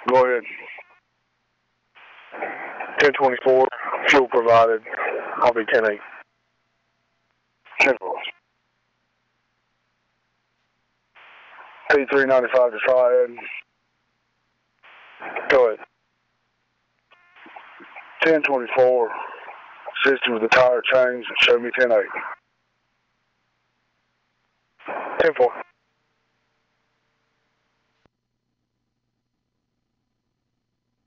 Go ahead. 1024, fuel provided. I'll be 10-8. 10-4. P395 to Triad. Go ahead. 1024, assist with the tire change. Show me 10-8. 10-4.